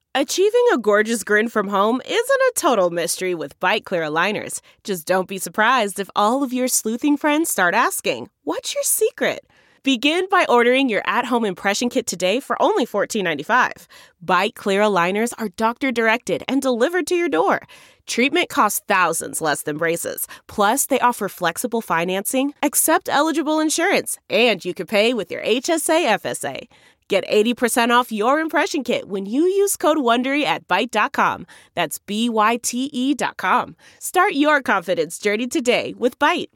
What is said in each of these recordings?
Achieving a gorgeous grin from home isn't a total mystery with Byte Clear aligners. Just don't be surprised if all of your sleuthing friends start asking, "What's your secret?" Begin by ordering your at-home impression kit today for only $14.95. Byte Clear aligners are doctor-directed and delivered to your door. Treatment costs thousands less than braces. Plus, they offer flexible financing, accept eligible insurance, and you can pay with your HSA FSA. Get 80% off your impression kit when you use code WONDERY at Byte.com. That's BYTE.com. Start your confidence journey today with Byte.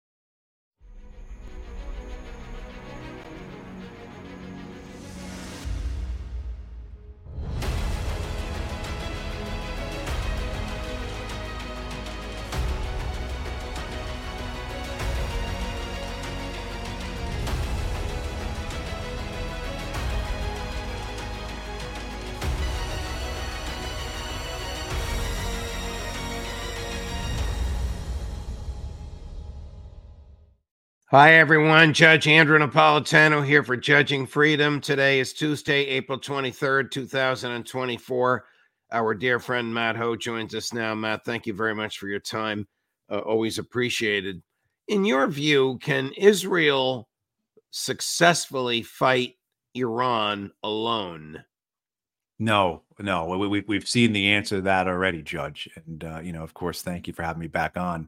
Hi, everyone. Judge Andrew Napolitano here for Judging Freedom. Today is Tuesday, April 23rd, 2024. Our dear friend Matt Ho joins us now. Matt, thank you very much for your time. Always appreciated. In your view, can Israel successfully fight Iran alone? No. We've seen the answer to that already, Judge. And, of course, thank you for having me back on.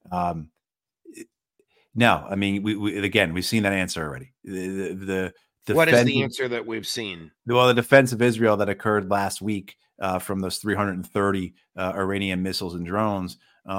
No, I mean, we've seen that answer already. What is the answer that we've seen? Well, the defense of Israel that occurred last week from those 330 Iranian missiles and drones,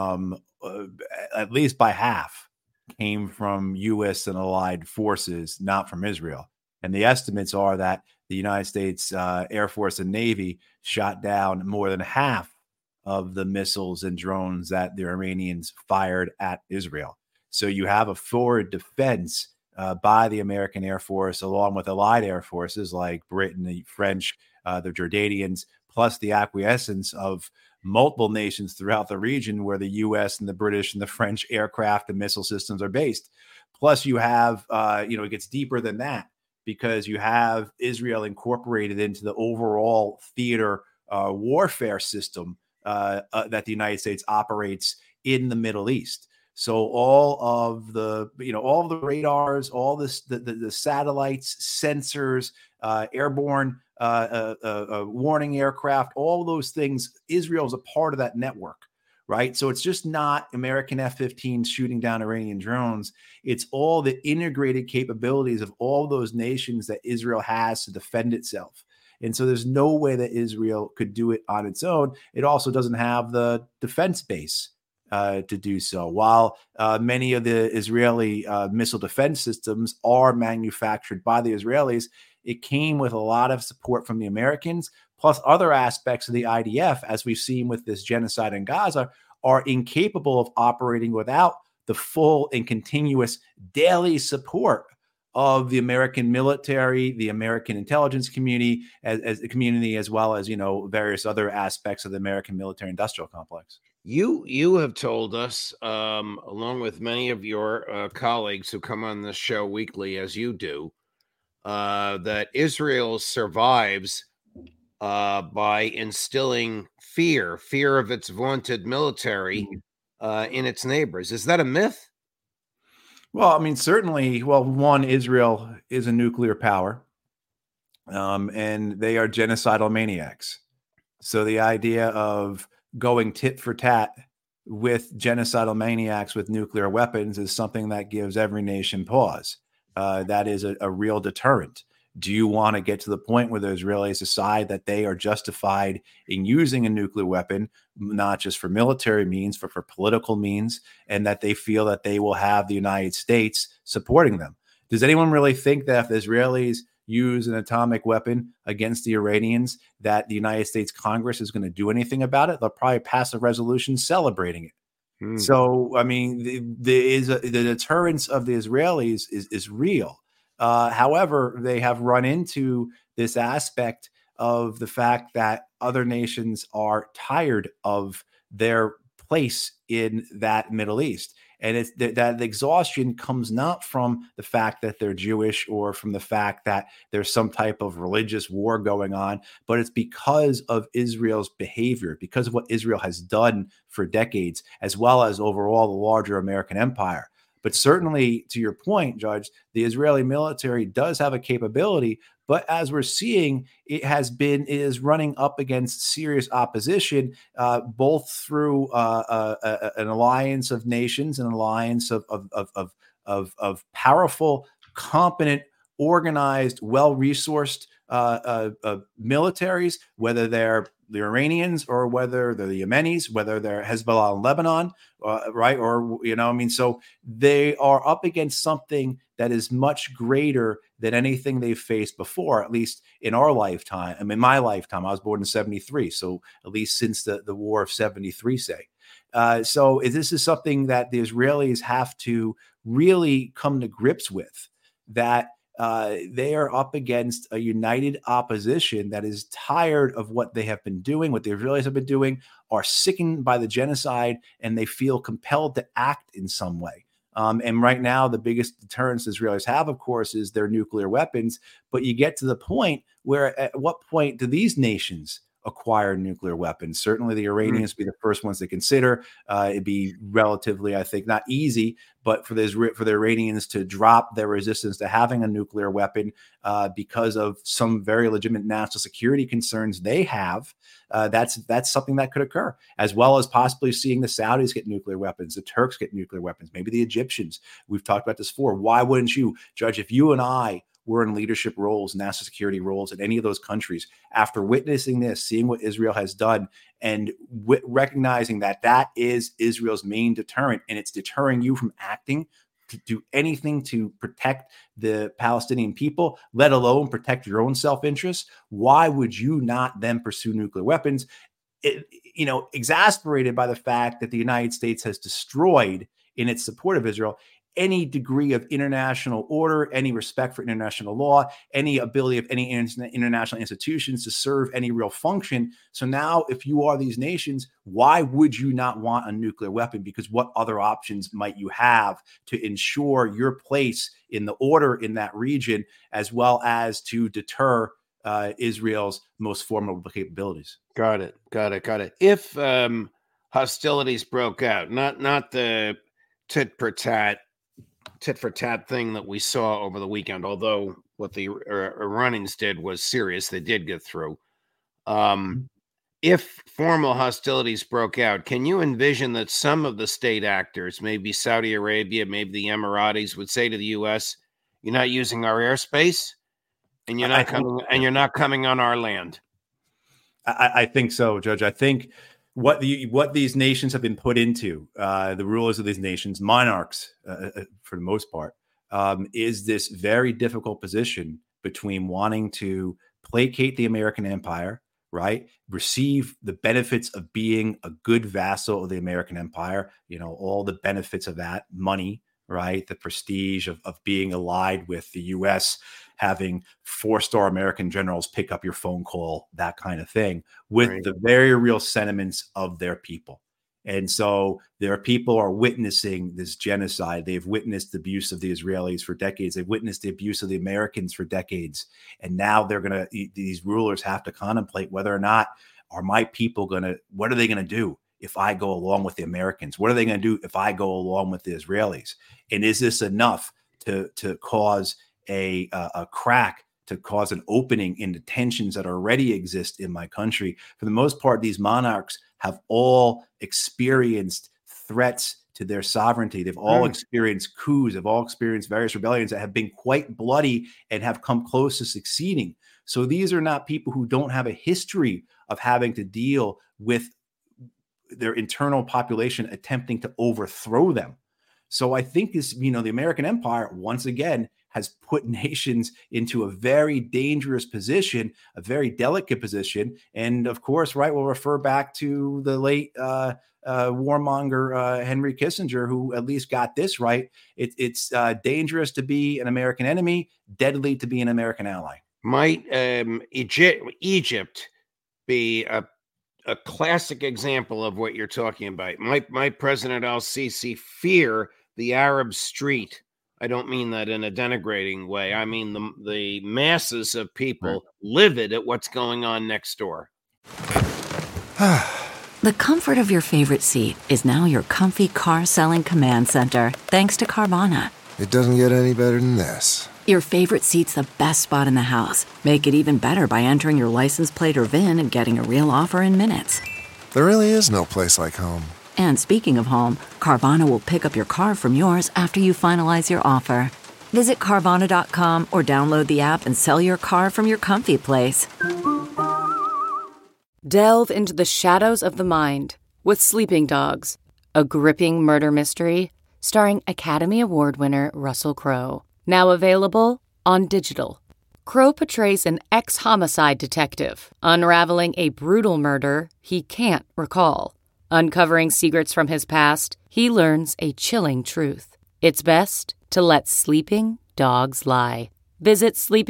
at least by half, came from U.S. and allied forces, not from Israel. And the estimates are that the United States Air Force and Navy shot down more than half of the missiles and drones that the Iranians fired at Israel. So you have a forward defense by the American Air Force, along with allied air forces like Britain, the French, the Jordanians, plus the acquiescence of multiple nations throughout the region where the U.S. and the British and the French aircraft and missile systems are based. Plus you have, it gets deeper than that because you have Israel incorporated into the overall theater warfare system that the United States operates in the Middle East. So all of the radars, all this, the satellites, sensors, airborne warning aircraft, all those things, Israel is a part of that network, right? So it's just not American F-15s shooting down Iranian drones. It's all the integrated capabilities of all those nations that Israel has to defend itself. And so there's no way that Israel could do it on its own. It also doesn't have the defense base to do so. While many of the Israeli missile defense systems are manufactured by the Israelis, it came with a lot of support from the Americans, plus other aspects of the IDF, as we've seen with this genocide in Gaza, are incapable of operating without the full and continuous daily support of the American military, the American intelligence community, as the community, as well as, various other aspects of the American military industrial complex. You have told us, along with many of your colleagues who come on this show weekly, as you do, that Israel survives by instilling fear of its vaunted military in its neighbors. Is that a myth? Well, I mean, certainly, one, Israel is a nuclear power, and they are genocidal maniacs. So the idea of going tit for tat with genocidal maniacs with nuclear weapons is something that gives every nation pause. That is a real deterrent. Do you want to get to the point where the Israelis decide that they are justified in using a nuclear weapon, not just for military means, but for political means, and that they feel that they will have the United States supporting them? Does anyone really think that if the Israelis use an atomic weapon against the Iranians, that the United States Congress is going to do anything about it? They'll probably pass a resolution celebrating it. So, I mean, the deterrence of the Israelis is real. However, they have run into this aspect of the fact that other nations are tired of their place in that Middle East. And it's that exhaustion comes not from the fact that they're Jewish or from the fact that there's some type of religious war going on, but it's because of Israel's behavior, because of what Israel has done for decades, as well as overall the larger American empire. But certainly, to your point, Judge, the Israeli military does have a capability, but as we're seeing, it is running up against serious opposition, both through an alliance of nations, an alliance of powerful, competent, organized, well-resourced militaries, whether they're the Iranians or whether they're the Yemenis, whether they're Hezbollah in Lebanon, right? Or, so they are up against something that is much greater than anything they've faced before, at least in our lifetime. I mean, my lifetime, I was born in 73. So at least since the war of 73, say. So this is something that the Israelis have to really come to grips with, that they are up against a united opposition that is tired of what they have been doing, what the Israelis have been doing, are sickened by the genocide, and they feel compelled to act in some way. And right now, the biggest deterrence Israelis have, of course, is their nuclear weapons. But you get to the point where, at what point do these nations acquire nuclear weapons? Certainly the Iranians be the first ones to consider. It'd be relatively, I think, not easy, but for the Iranians to drop their resistance to having a nuclear weapon because of some very legitimate national security concerns they have, that's something that could occur, as well as possibly seeing the Saudis get nuclear weapons, the Turks get nuclear weapons, maybe the Egyptians. We've talked about this before. Why wouldn't you, Judge, if you and I were in leadership roles, national security roles in any of those countries, after witnessing this, seeing what Israel has done, and recognizing that that is Israel's main deterrent, and it's deterring you from acting to do anything to protect the Palestinian people, let alone protect your own self-interest, why would you not then pursue nuclear weapons? Exasperated by the fact that the United States has destroyed, in its support of Israel, any degree of international order, any respect for international law, any ability of any international institutions to serve any real function. So now, if you are these nations, why would you not want a nuclear weapon? Because what other options might you have to ensure your place in the order in that region, as well as to deter Israel's most formidable capabilities? Got it. If hostilities broke out, not the tit for tat thing that we saw over the weekend, although what the Iranians did was serious. They did get through. If formal hostilities broke out, can you envision that some of the state actors, maybe Saudi Arabia, maybe the Emiratis, would say to the U.S., "You're not using our airspace, and you're not coming on our land"? I think so, Judge. I think what these nations have been put into, the rulers of these nations, monarchs for the most part, is this very difficult position between wanting to placate the American empire, right? Receive the benefits of being a good vassal of the American empire, all the benefits of that, money, right? The prestige of being allied with the U.S., having 4-star American generals pick up your phone call, that kind of thing, with the very real sentiments of their people. And so their people are witnessing this genocide. They've witnessed the abuse of the Israelis for decades. They've witnessed the abuse of the Americans for decades. And now these rulers have to contemplate whether or not are my people what are they going to do if I go along with the Americans? What are they going to do if I go along with the Israelis? And is this enough to cause a crack, to cause an opening in the tensions that already exist in my country? For the most part, these monarchs have all experienced threats to their sovereignty. They've all experienced coups. They've all experienced various rebellions that have been quite bloody and have come close to succeeding. So these are not people who don't have a history of having to deal with their internal population attempting to overthrow them. So I think the American empire, once again, has put nations into a very dangerous position, a very delicate position. And of course, we'll refer back to the late warmonger Henry Kissinger, who at least got this right. It's dangerous to be an American enemy, deadly to be an American ally. Might Egypt be a classic example of what you're talking about. My President al-Sisi fear the Arab street. I don't mean that in a denigrating way. I mean the masses of people livid at what's going on next door. The comfort of your favorite seat is now your comfy car-selling command center, thanks to Carvana. It doesn't get any better than this. Your favorite seat's the best spot in the house. Make it even better by entering your license plate or VIN and getting a real offer in minutes. There really is no place like home. And speaking of home, Carvana will pick up your car from yours after you finalize your offer. Visit Carvana.com or download the app and sell your car from your comfy place. Delve into the shadows of the mind with Sleeping Dogs, a gripping murder mystery starring Academy Award winner Russell Crowe. Now available on digital. Crowe portrays an ex-homicide detective unraveling a brutal murder he can't recall. Uncovering secrets from his past, he learns a chilling truth. It's best to let sleeping dogs lie. Visit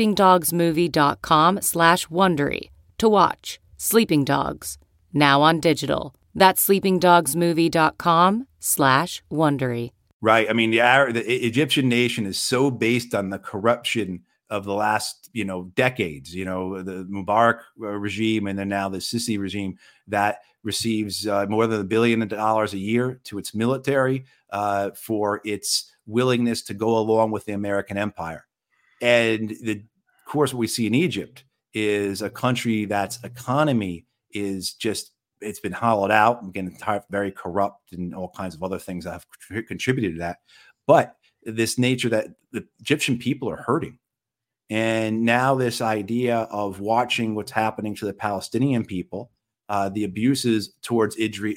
sleepingdogsmovie.com/Wondery to watch Sleeping Dogs, now on digital. That's sleepingdogsmovie.com/Wondery. Right. I mean, the Egyptian nation is so based on the corruption of the last, decades, the Mubarak regime and then now the Sisi regime that receives more than $1 billion a year to its military for its willingness to go along with the American empire. And of course, what we see in Egypt is a country that's economy is just, it's been hollowed out, again, very corrupt and all kinds of other things that have contributed to that. But this nature that the Egyptian people are hurting. And now this idea of watching what's happening to the Palestinian people, the abuses towards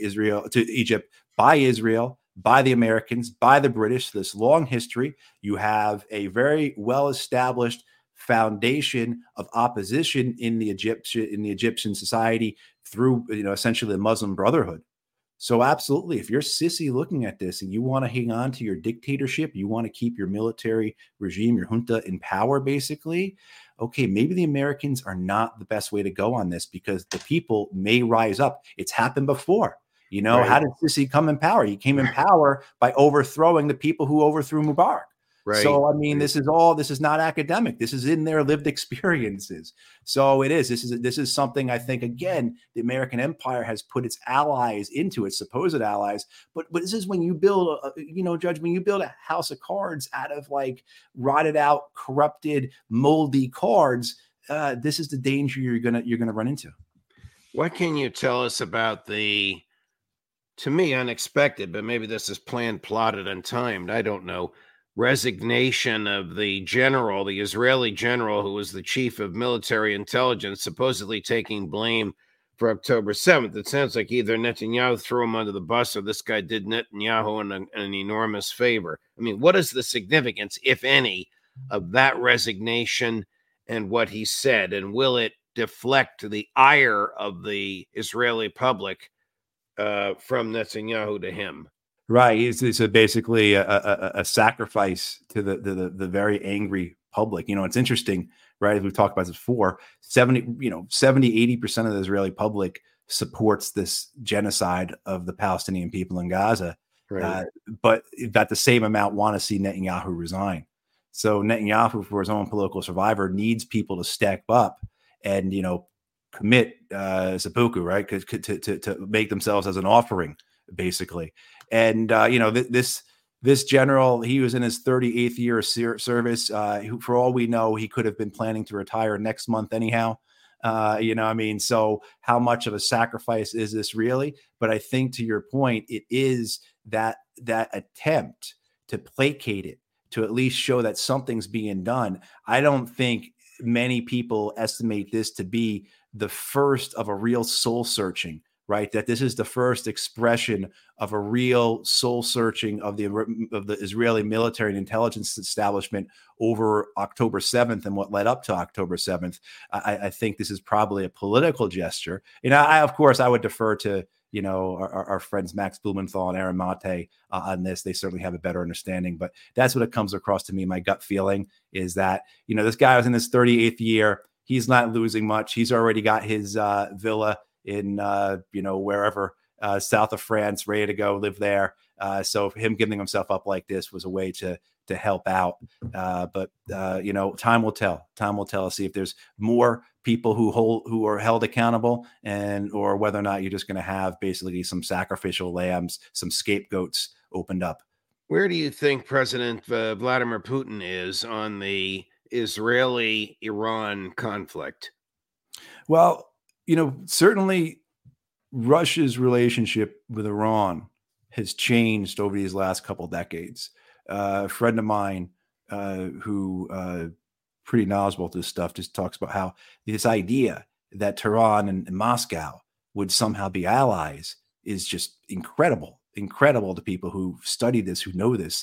Egypt by Israel, by the Americans, by the British, this long history. You have a very well-established foundation of opposition in the Egyptian society through, essentially the Muslim Brotherhood. So absolutely, if you're Sisi looking at this and you want to hang on to your dictatorship, you want to keep your military regime, your junta in power, basically, okay, maybe the Americans are not the best way to go on this because the people may rise up. It's happened before. Right. How did Sisi come in power? He came in power by overthrowing the people who overthrew Mubarak. Right. So, I mean, this is not academic. This is in their lived experiences. So it is. This is something I think, again, the American empire has put its allies into it, supposed allies. But this is when you build, Judge, when you build a house of cards out of like rotted out, corrupted, moldy cards, this is the danger you're gonna run into. What can you tell us about the, to me, unexpected, but maybe this is planned, plotted, and timed, I don't know, resignation of the Israeli general who was the chief of military intelligence, supposedly taking blame for October 7th. It sounds like either Netanyahu threw him under the bus or this guy did Netanyahu an enormous favor. I mean, what is the significance, if any, of that resignation and what he said? And will it deflect the ire of the Israeli public from Netanyahu to him? Right. It's basically a sacrifice to the very angry public. It's interesting, right? As we've talked about this before, 80% of the Israeli public supports this genocide of the Palestinian people in Gaza. Right. But about the same amount want to see Netanyahu resign. So Netanyahu, for his own political survivor, needs people to step up and, commit seppuku, right? To make themselves as an offering, basically. And, this general, he was in his 38th year of service. Who, for all we know, he could have been planning to retire next month anyhow. So how much of a sacrifice is this really? But I think to your point, it is that attempt to placate it, to at least show that something's being done. I don't think many people estimate this to be the first of a real soul searching, right? That this is the first expression of a real soul searching of the Israeli military and intelligence establishment over October 7th and what led up to October 7th. I think this is probably a political gesture. Of course, I would defer to, our friends Max Blumenthal and Aaron Mate on this. They certainly have a better understanding, but that's what it comes across to me. My gut feeling is that, this guy was in his 38th year. He's not losing much. He's already got his villa in wherever south of France, ready to go live there. So him giving himself up like this was a way to help out. But time will tell. Time will tell. See if there's more people who are held accountable, or whether or not you're just going to have basically some sacrificial lambs, some scapegoats opened up. Where do you think President Vladimir Putin is on the Israeli-Iran conflict? Well, certainly Russia's relationship with Iran has changed over these last couple decades. A friend of mine who pretty knowledgeable about this stuff just talks about how this idea that Tehran and Moscow would somehow be allies is just incredible to people who study this, who know this.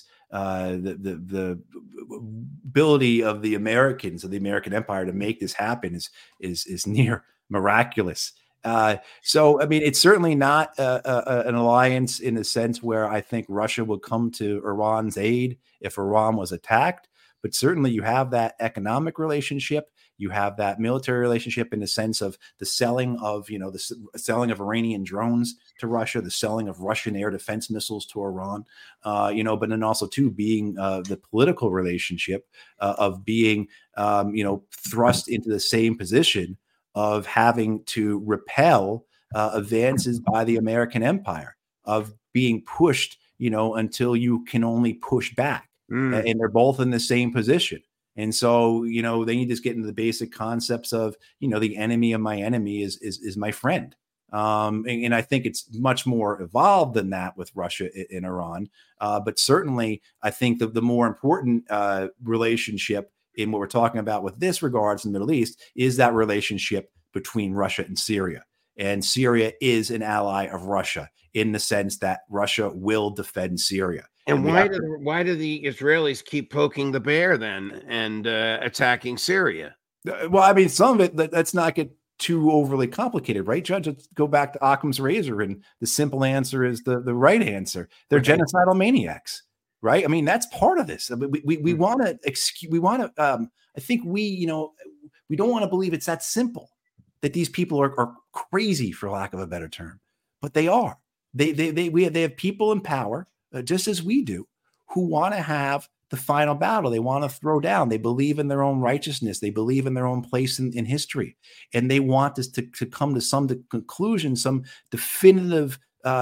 The ability of the Americans, of the American empire, to make this happen is near miraculous. So, I mean, it's certainly not an alliance in a sense where I think Russia would come to Iran's aid if Iran was attacked. But certainly you have that economic relationship. You have that military relationship in the sense of the selling of, the selling of Iranian drones to Russia, the selling of Russian air defense missiles to Iran, but then also too being the political relationship of being, thrust into the same position of having to repel advances by the American empire, of being pushed, until you can only push back. And they're both in the same position. And so, then you just get into the basic concepts of, the enemy of my enemy is my friend. And I think it's much more evolved than that with Russia and Iran. But certainly, I think the more important relationship in what we're talking about with this regards in the Middle East is that relationship between Russia and Syria. And Syria is an ally of Russia in the sense that Russia will defend Syria. And why do the Israelis keep poking the bear then and attacking Syria? Well, I mean, some of it, let's not get too overly complicated, right, Judge? Let's go back to Occam's razor, and the simple answer is the right answer. They're genocidal maniacs, right? I mean, that's part of this. I mean, we want to excuse. We want to. I think we don't want to believe it's that simple, that these people are crazy, for lack of a better term, but they are. They have people in power, just as we do, who want to have the final battle. They want to throw down. They believe in their own righteousness. They believe in their own place in history, and they want this to come to some conclusion, some definitive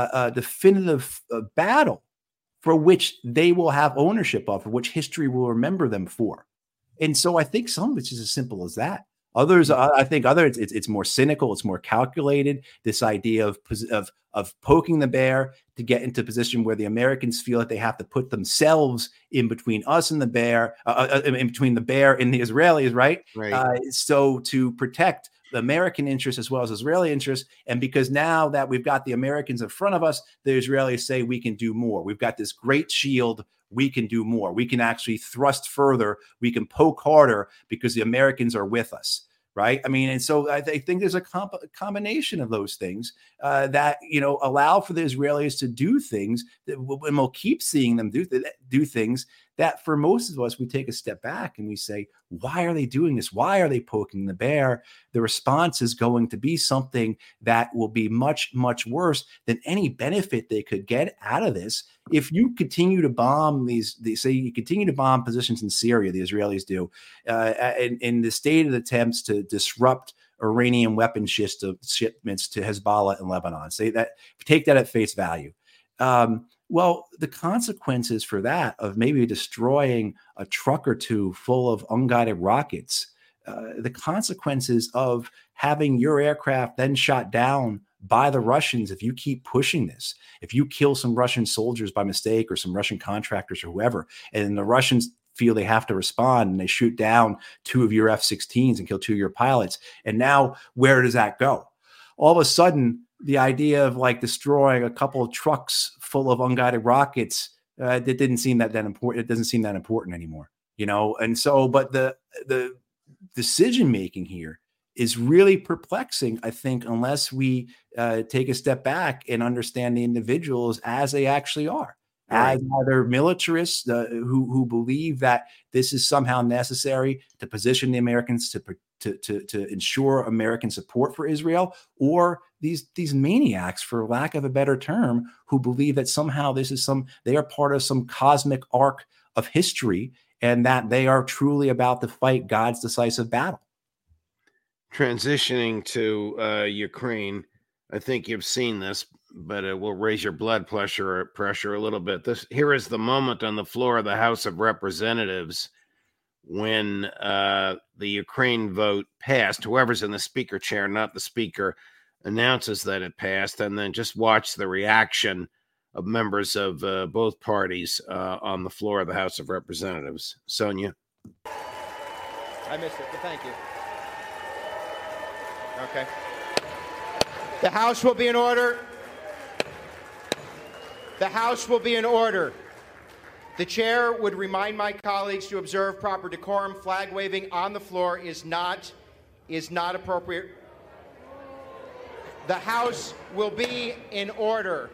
battle for which they will have ownership of, for which history will remember them for. And so I think some of it's just as simple as that. Others, I think, it's more cynical. It's more calculated. This idea of poking the bear to get into a position where the Americans feel that they have to put themselves in between us and the bear, in between the bear and the Israelis, right? So to protect the American interests as well as Israeli interests, and because now that we've got the Americans in front of us, the Israelis say we can do more. We've got this great shield. We can do more. We can actually thrust further. We can poke harder because the Americans are with us, right? I mean, and so I think there's a combination of those things that, allow for the Israelis to do things, and we'll keep seeing them do things that for most of us, we take a step back and we say, why are they doing this? Why are they poking the bear? The response is going to be something that will be much, much worse than any benefit they could get out of this. If you continue to bomb you continue to bomb positions in Syria, the Israelis do, in the stated attempts to disrupt Iranian weapon shipments to Hezbollah in Lebanon. Say that, take that at face value. Well, the consequences for that, of maybe destroying a truck or two full of unguided rockets, the consequences of having your aircraft then shot down by the Russians, if you keep pushing this, if you kill some Russian soldiers by mistake or some Russian contractors or whoever, and the Russians feel they have to respond and they shoot down 2 of your F-16s and kill 2 of your pilots, and now where does that go? All of a sudden, the idea of like destroying a couple of trucks full of unguided rockets, that didn't seem that important. It doesn't seem that important anymore, And so, but the decision making here is really perplexing, I think, unless we take a step back and understand the individuals as they actually are, as either militarists who believe that this is somehow necessary to position the Americans to ensure American support for Israel, or these maniacs, for lack of a better term, who believe that somehow they are part of some cosmic arc of history, and that they are truly about to fight God's decisive battle. Transitioning to Ukraine, I think you've seen this, but it will raise your blood pressure a little bit. Here is the moment on the floor of the House of Representatives when the Ukraine vote passed. Whoever's in the speaker chair, not the speaker, announces that it passed, and then just watch the reaction of members of both parties on the floor of the House of Representatives. Sonia? I missed it, but thank you. Okay. The House will be in order. The House will be in order. The chair would remind my colleagues to observe proper decorum. Flag waving on the floor is not appropriate. The House will be in order.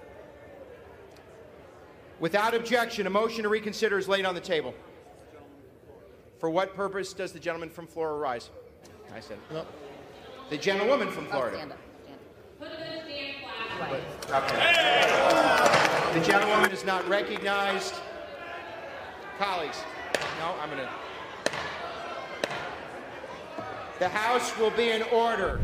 Without objection, a motion to reconsider is laid on the table. For what purpose does the gentleman from Florida rise? I said, no. The gentlewoman from Florida. Stand up. Put the damn flag away. Okay. The gentlewoman is not recognized. Colleagues, no, I'm going to. The House will be in order.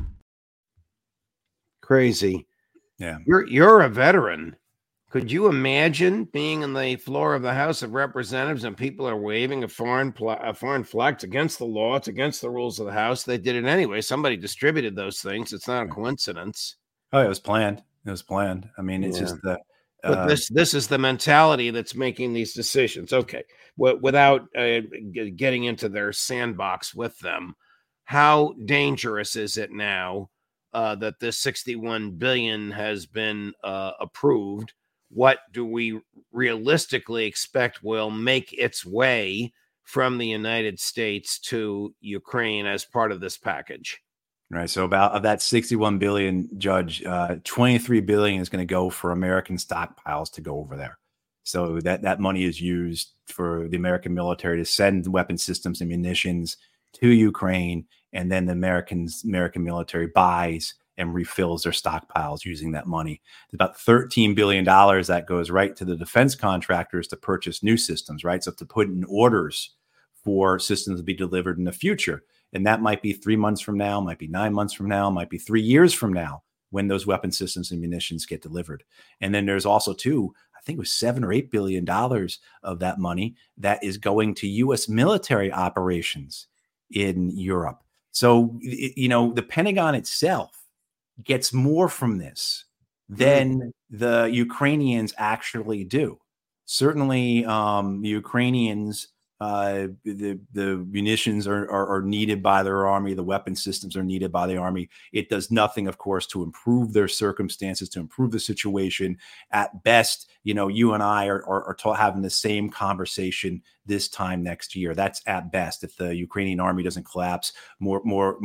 Crazy. Yeah. You're a veteran. Could you imagine being on the floor of the House of Representatives and people are waving a foreign flag? It's against the law. It's against the rules of the House. They did it anyway. Somebody distributed those things. It's not a coincidence. Oh, it was planned. It was planned. I mean, it's just the. But this is the mentality that's making these decisions. Okay, without getting into their sandbox with them, how dangerous is it now that this $61 billion has been approved? What do we realistically expect will make its way from the United States to Ukraine as part of this package? Right. So of that 61 billion, Judge, 23 billion is going to go for American stockpiles to go over there. So that money is used for the American military to send weapon systems and munitions to Ukraine. And then the American military buys and refills their stockpiles using that money. It's about $13 billion that goes right to the defense contractors to purchase new systems, right? So to put in orders for systems to be delivered in the future. And that might be 3 months from now, might be 9 months from now, might be 3 years from now when those weapon systems and munitions get delivered. And then there's also I think it was $7 or $8 billion of that money that is going to U.S. military operations in Europe. So, the Pentagon itself gets more from this than the Ukrainians actually do. Certainly, the Ukrainians, the munitions are needed by their army. The weapon systems are needed by the army. It does nothing, of course, to improve their circumstances, to improve the situation. At best, you and I are having the same conversation this time next year. That's at best. If the Ukrainian army doesn't collapse, more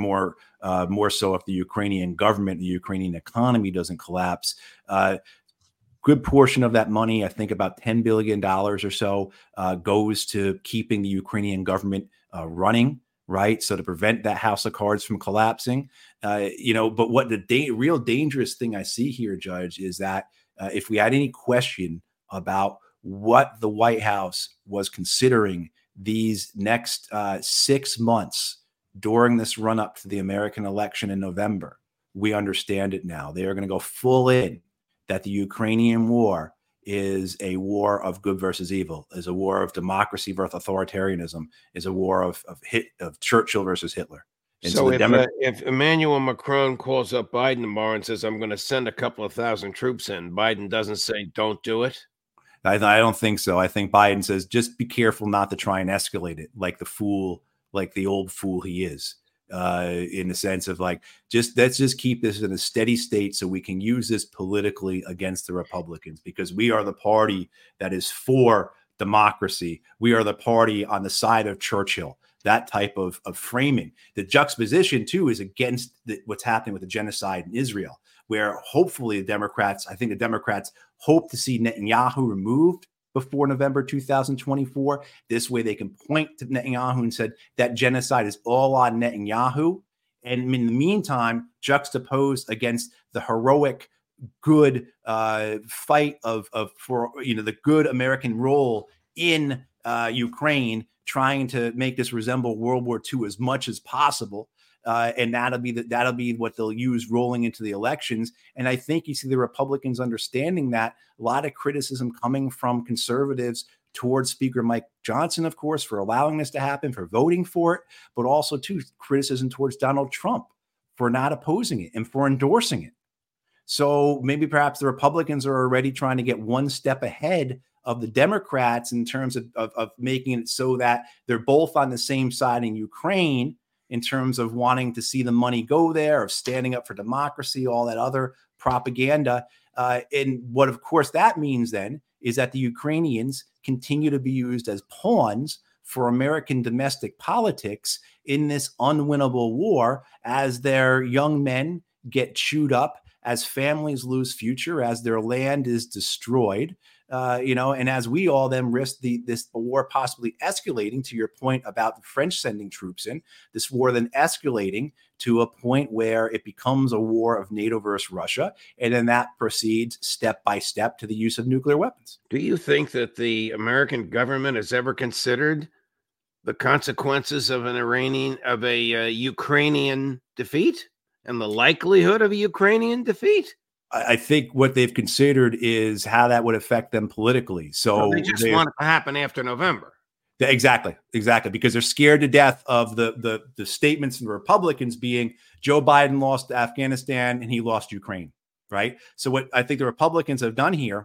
so if the Ukrainian government, the Ukrainian economy doesn't collapse. Good portion of that money, I think about $10 billion or so, goes to keeping the Ukrainian government running, right? So to prevent that house of cards from collapsing, but what the real dangerous thing I see here, Judge, is that if we had any question about what the White House was considering these next 6 months during this run up to the American election in November, we understand it now. They are going to go full in that the Ukrainian war is a war of good versus evil, is a war of democracy versus authoritarianism, is a war of Churchill versus Hitler. And so if Emmanuel Macron calls up Biden tomorrow and says, I'm going to send a couple of thousand troops in, Biden doesn't say, don't do it? I don't think so. I think Biden says, just be careful not to try and escalate it like the old fool he is. In the sense of let's just keep this in a steady state so we can use this politically against the Republicans, because we are the party that is for democracy. We are the party on the side of Churchill. That type of framing. The juxtaposition, too, is against what's happening with the genocide in Israel, where hopefully the Democrats hope to see Netanyahu removed before November 2024. This way they can point to Netanyahu and said that genocide is all on Netanyahu. And in the meantime, juxtaposed against the heroic, good fight for the good American role in Ukraine, trying to make this resemble World War II as much as possible. And that'll be what they'll use rolling into the elections. And I think you see the Republicans understanding that. A lot of criticism coming from conservatives towards Speaker Mike Johnson, of course, for allowing this to happen, for voting for it, but also too criticism towards Donald Trump for not opposing it and for endorsing it. So maybe perhaps the Republicans are already trying to get one step ahead of the Democrats in terms of making it so that they're both on the same side in Ukraine, in terms of wanting to see the money go there, of standing up for democracy, all that other propaganda. And what, of course, that means then is that the Ukrainians continue to be used as pawns for American domestic politics in this unwinnable war, as their young men get chewed up, as families lose future, as their land is destroyed. And as we all then risk this war possibly escalating, to your point about the French sending troops in, this war then escalating to a point where it becomes a war of NATO versus Russia, and then that proceeds step by step to the use of nuclear weapons. Do you think that the American government has ever considered the consequences of a Ukrainian defeat and the likelihood of a Ukrainian defeat? I think what they've considered is how that would affect them politically. So they just want it to happen after November. Exactly. Because they're scared to death of the statements from the Republicans being Joe Biden lost Afghanistan and he lost Ukraine, right? So what I think the Republicans have done here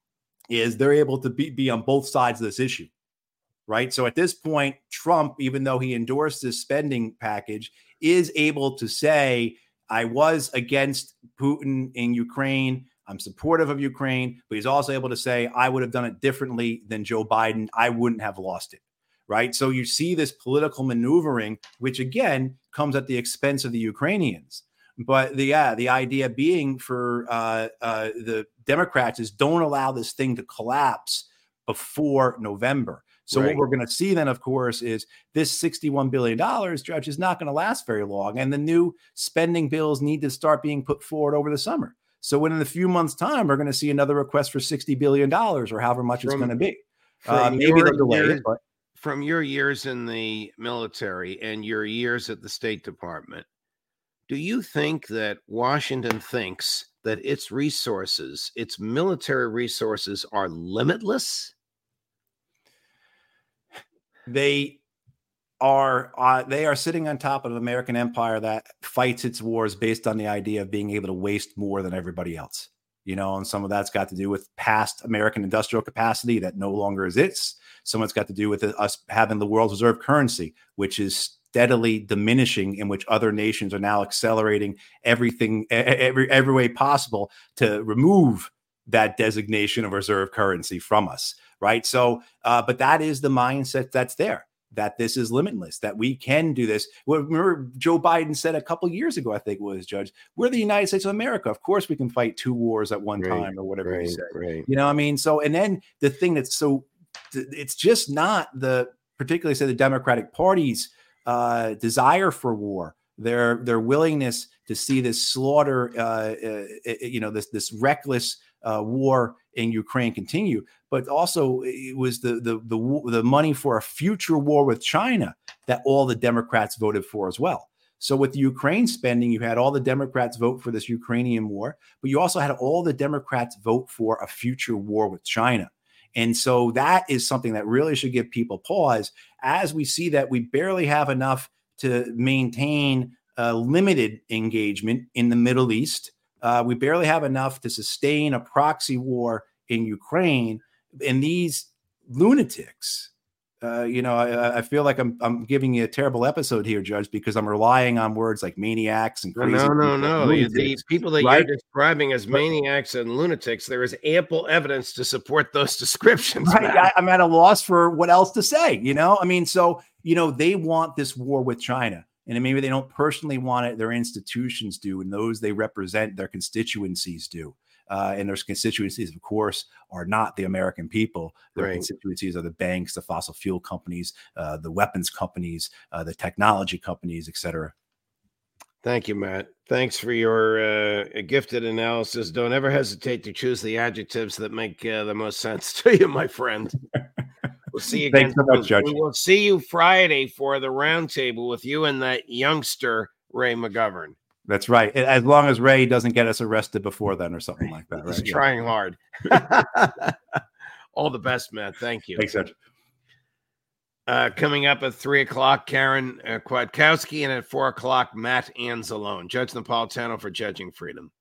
is they're able to be on both sides of this issue, right? So at this point, Trump, even though he endorsed this spending package, is able to say, I was against Putin in Ukraine. I'm supportive of Ukraine, but he's also able to say, I would have done it differently than Joe Biden. I wouldn't have lost it, right? So you see this political maneuvering, which again comes at the expense of the Ukrainians. But the idea being for the Democrats is don't allow this thing to collapse before November. So What we're going to see then, of course, is this $61 billion, Judge, is not going to last very long. And the new spending bills need to start being put forward over the summer. So in a few months' time, we're going to see another request for $60 billion or however much it's going to be. Maybe they'll delay it. But from your years in the military and your years at the State Department, do you think that Washington thinks that its resources, its military resources, are limitless? They are sitting on top of an American empire that fights its wars based on the idea of being able to waste more than everybody else, and some of that's got to do with past American industrial capacity that no longer exists. Some of it's got to do with us having the world's reserve currency, which is steadily diminishing, in which other nations are now accelerating everything, every way possible to remove that designation of reserve currency from us. Right. So, but that is the mindset that's there, that this is limitless, that we can do this. Well, remember, Joe Biden said a couple of years ago, I think it was, Judge, we're the United States of America. Of course, we can fight two wars at one time or whatever he said. Right. So, and then the thing that's it's just not particularly say the Democratic Party's desire for war, their willingness to see this slaughter, this reckless war in Ukraine continue, but also it was the money for a future war with China that all the Democrats voted for as well. So with the Ukraine spending, you had all the Democrats vote for this Ukrainian war, but you also had all the Democrats vote for a future war with China. And so that is something that really should give people pause, as we see that we barely have enough to maintain limited engagement in the Middle East. We barely have enough to sustain a proxy war in Ukraine. And these lunatics, I feel like I'm giving you a terrible episode here, Judge, because I'm relying on words like maniacs and crazy. No. The people that you're describing as maniacs and lunatics, there is ample evidence to support those descriptions. Right. I'm at a loss for what else to say. They want this war with China. And maybe they don't personally want it, their institutions do, and those they represent, their constituencies do. and their constituencies, of course, are not the American people. Their constituencies are the banks, the fossil fuel companies, the weapons companies, the technology companies, et cetera. Thank you, Matt. Thanks for your gifted analysis. Don't ever hesitate to choose the adjectives that make the most sense to you, my friend. We'll see you again. Thanks so much, Judge. We'll see you Friday for the roundtable with you and that youngster, Ray McGovern. That's right. As long as Ray doesn't get us arrested before then or something like that. He's right? trying hard. All the best, Matt. Thank you. Thanks, Judge. Coming up at 3 o'clock, Karen Kwiatkowski, and at 4 o'clock, Matt Anzalone. Judge Napolitano for Judging Freedom.